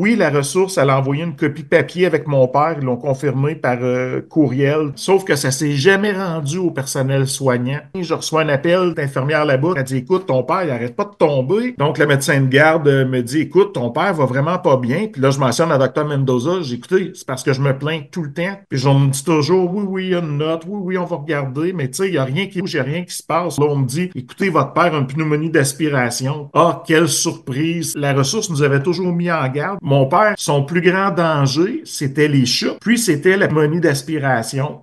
oui, la ressource, elle a envoyé une copie papier avec mon père. Ils l'ont confirmé par courriel. Sauf que ça s'est jamais rendu au personnel soignant. Je reçois un appel d'infirmière là-bas. Elle dit, écoute, ton père, il arrête pas de tomber. Donc, le médecin de garde me dit, écoute, ton père va vraiment pas bien. Puis là, je mentionne à Dr Mendoza. J'ai écouté, c'est parce que je me plains tout le temps. Puis on me dit toujours, oui, oui, il y a une note. Oui, oui, on va regarder. Mais tu sais, il y a rien qui bouge, il y a rien qui se passe. Là, on me dit, écoutez, votre père a une pneumonie d'aspiration. Ah, quelle surprise. La ressource nous avait toujours mis en garde. Mon père, son plus grand danger, c'était les chats. Puis c'était la pneumonie d'aspiration.